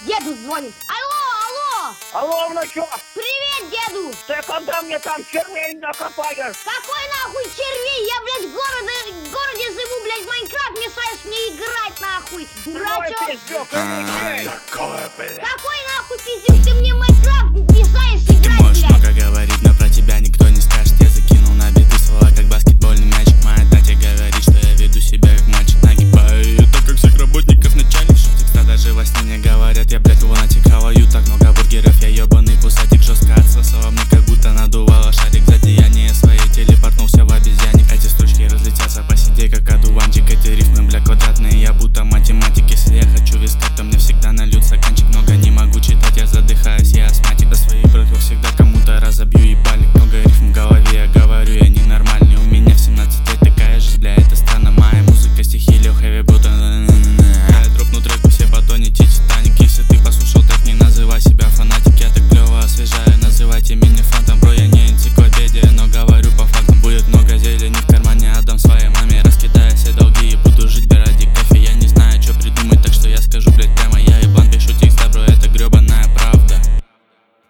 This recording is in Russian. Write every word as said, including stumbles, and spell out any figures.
деду звонит. Алло, алло! Алло, внучок! Привет, деду! Ты когда мне там червей накопаешь? Какой нахуй червей? Я, блядь, в городе, в городе живу, блядь, в Майнкрафт мешаешь мне играть, нахуй! Дурачок! Пиздюк, Какой нахуй пиздюк? Ты мне в Майнкрафт мешаешь играть, Ты можешь блядь! много говорить, но про тебя никто не скажет. Я закинул на биты слова, как баскетбольный мячик. Моя татя говорит, что я веду себя как мальчик. Нагибаю, так как всех работников начальник. Шутик, даже во сне мне говорят, я, блядь, лунатик. How are you?